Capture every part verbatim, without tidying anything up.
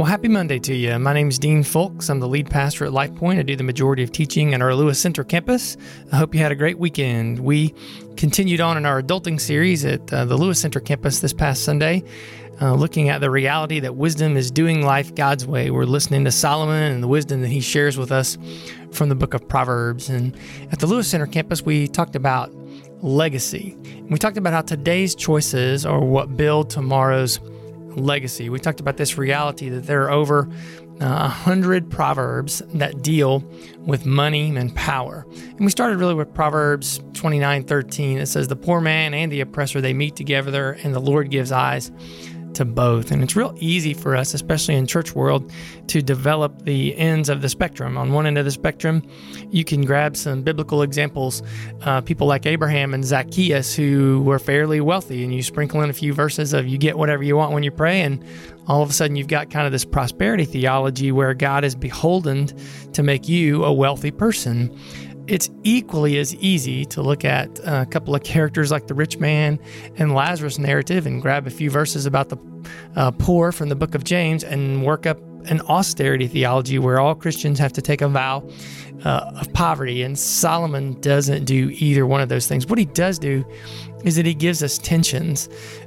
Well, happy Monday to you. My name is Dean Folks. I'm the lead pastor at Life Point. I do the majority of teaching at our Lewis Center campus. I hope you had a great weekend. We continued on in our adulting series at uh, the Lewis Center campus this past Sunday, uh, looking at the reality that wisdom is doing life God's way. We're listening to Solomon and the wisdom that he shares with us from the book of Proverbs. And at the Lewis Center campus, we talked about legacy. We talked about how today's choices are what build tomorrow's legacy. We talked about this reality that there are over a uh, hundred proverbs that deal with money and power. And we started really with Proverbs twenty-nine thirteen. It says, "The poor man and the oppressor, they meet together, and the Lord gives eyes to both." And it's real easy for us, especially in church world, to develop the ends of the spectrum. On one end of the spectrum, you can grab some biblical examples, uh, people like Abraham and Zacchaeus who were fairly wealthy, and you sprinkle in a few verses of you get whatever you want when you pray, and all of a sudden you've got kind of this prosperity theology where God is beholden to make you a wealthy person. It's equally as easy to look at a couple of characters like the rich man and Lazarus narrative and grab a few verses about the uh, poor from the book of James and work up an austerity theology where all Christians have to take a vow uh, of poverty. And Solomon doesn't do either one of those things. What he does do is that he gives us tensions.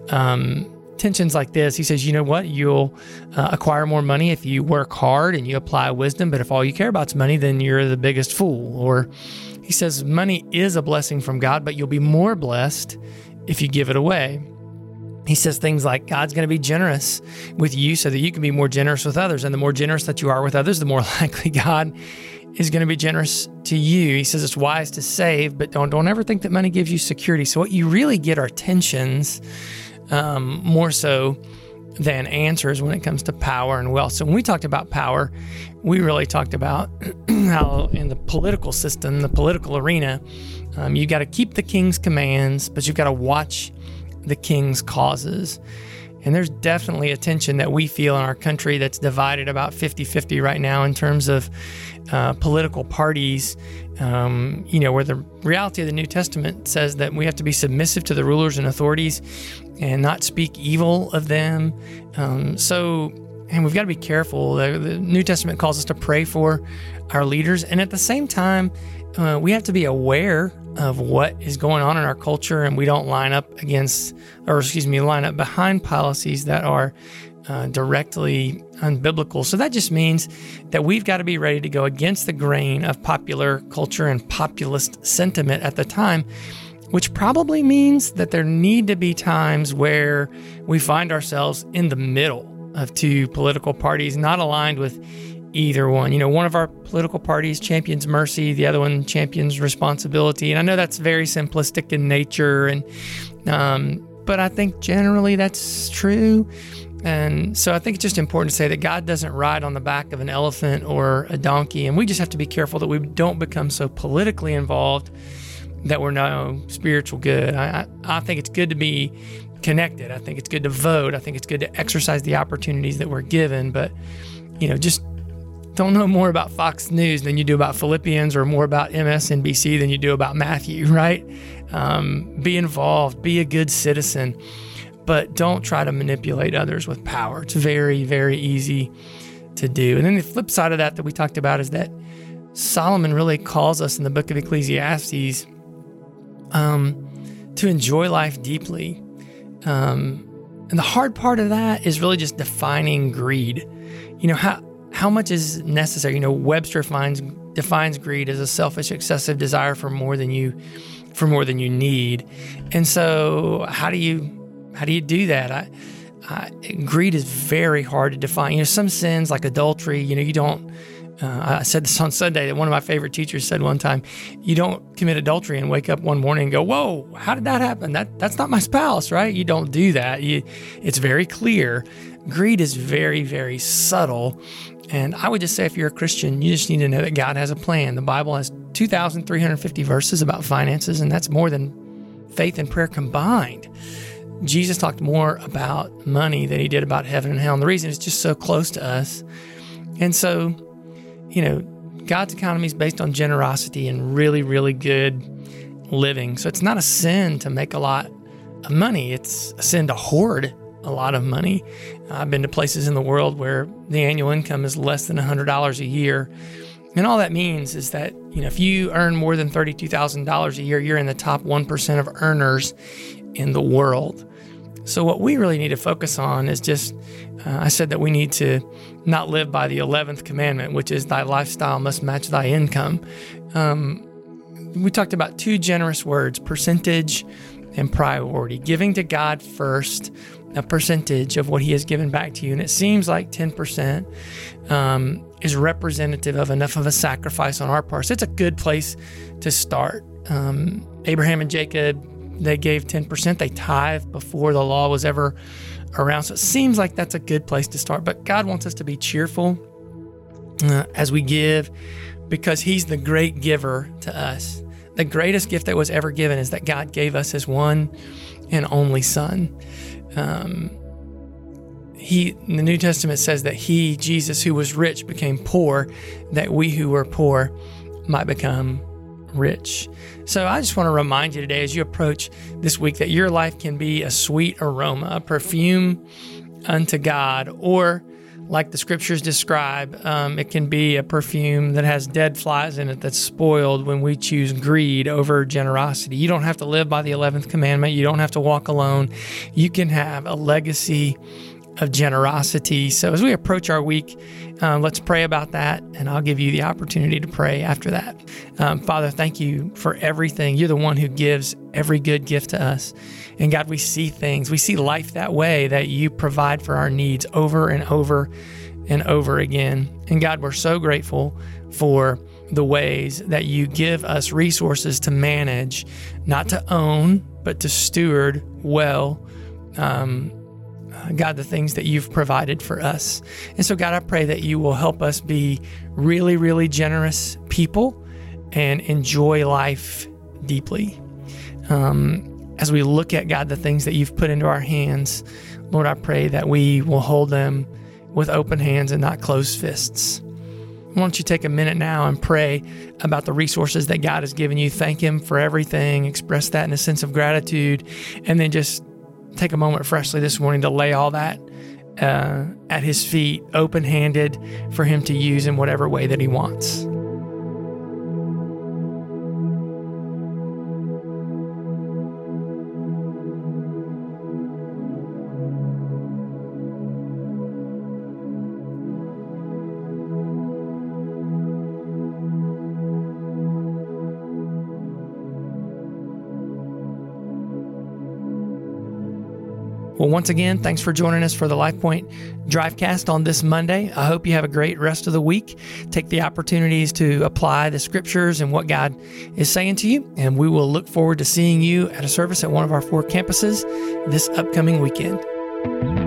Um, Tensions like this. He says, you know what? You'll uh, acquire more money if you work hard and you apply wisdom, but if all you care about is money, then you're the biggest fool. Or he says, money is a blessing from God, but you'll be more blessed if you give it away. He says things like, God's going to be generous with you so that you can be more generous with others. And the more generous that you are with others, the more likely God is going to be generous to you. He says it's wise to save, but don't, don't ever think that money gives you security. So what you really get are tensions, Um, more so than answers when it comes to power and wealth. So when we talked about power, we really talked about how in the political system, the political arena, um, you got to keep the king's commands, but you've got to watch the king's causes. And there's definitely a tension that we feel in our country that's divided about fifty-fifty right now in terms of uh, political parties, um, you know, where the reality of the New Testament says that we have to be submissive to the rulers and authorities and not speak evil of them. Um, so, and we've got to be careful. The, the New Testament calls us to pray for our leaders. And at the same time, uh, we have to be aware of what is going on in our culture, and we don't line up against, or excuse me, line up behind policies that are uh, directly unbiblical. So that just means that we've got to be ready to go against the grain of popular culture and populist sentiment at the time, which probably means that there need to be times where we find ourselves in the middle of two political parties, not aligned with either one. You know, one of our political parties champions mercy, the other one champions responsibility. And I know that's very simplistic in nature, and um, but I think generally that's true. And so I think it's just important to say that God doesn't ride on the back of an elephant or a donkey, and we just have to be careful that we don't become so politically involved that we're no spiritual good. I, I, I think it's good to be connected. I think it's good to vote. I think it's good to exercise the opportunities that we're given, but, you know, just don't know more about Fox News than you do about Philippians, or more about M S N B C than you do about Matthew, right? Um, be involved, be a good citizen, but don't try to manipulate others with power. It's very, very easy to do. And then the flip side of that that we talked about is that Solomon really calls us in the book of Ecclesiastes um, to enjoy life deeply. Um, and the hard part of that is really just defining greed. You know, how how much is necessary? You know, Webster finds, defines greed as a selfish, excessive desire for more than you for more than you need. And so how do you how do you do that? I, I, greed is very hard to define. You know, some sins like adultery, you know, you don't, uh, I said this on Sunday that one of my favorite teachers said one time, you don't commit adultery and wake up one morning and go, whoa, how did that happen? That That's not my spouse, right? You don't do that. You, it's very clear. Greed is very, very subtle. And I would just say if you're a Christian, you just need to know that God has a plan. The Bible has two thousand three hundred fifty verses about finances, and that's more than faith and prayer combined. Jesus talked more about money than he did about heaven and hell. And the reason is just so close to us. And so, you know, God's economy is based on generosity and really, really good living. So it's not a sin to make a lot of money. It's a sin to hoard a lot of money. I've been to places in the world where the annual income is less than one hundred dollars a year. And all that means is that, you know, if you earn more than thirty-two thousand dollars a year, you're in the top one percent of earners in the world. So what we really need to focus on is just, uh, I said that we need to not live by the eleventh commandment, which is thy lifestyle must match thy income. Um, we talked about two generous words, percentage and priority, giving to God first, a percentage of what he has given back to you. And it seems like ten percent um, is representative of enough of a sacrifice on our part. So it's a good place to start. Um, Abraham and Jacob, they gave ten percent. They tithed before the law was ever around. So it seems like that's a good place to start. But God wants us to be cheerful uh, as we give, because he's the great giver to us. The greatest gift that was ever given is that God gave us his one and only son. Um, he, the New Testament says that he, Jesus, who was rich, became poor, that we who were poor might become rich. So I just want to remind you today, as you approach this week, that your life can be a sweet aroma, a perfume unto God, or like the scriptures describe, um, it can be a perfume that has dead flies in it that's spoiled when we choose greed over generosity. You don't have to live by the eleventh commandment. You don't have to walk alone. You can have a legacy of generosity. So as we approach our week, um, let's pray about that, and I'll give you the opportunity to pray after that. Um, Father, thank you for everything. You're the one who gives every good gift to us. And God, we see things, we see life that way, that you provide for our needs over and over and over again. And God, we're so grateful for the ways that you give us resources to manage, not to own, but to steward well, um, God, the things that you've provided for us. And so, God, I pray that you will help us be really, really generous people and enjoy life deeply. Um, as we look at, God, the things that you've put into our hands, Lord, I pray that we will hold them with open hands and not closed fists. Why don't you take a minute now and pray about the resources that God has given you. Thank him for everything. Express that in a sense of gratitude, and then just take a moment freshly this morning to lay all that uh, at his feet, open-handed, for him to use in whatever way that he wants. Well, once again, thanks for joining us for the LifePoint Drivecast on this Monday. I hope you have a great rest of the week. Take the opportunities to apply the scriptures and what God is saying to you, and we will look forward to seeing you at a service at one of our four campuses this upcoming weekend.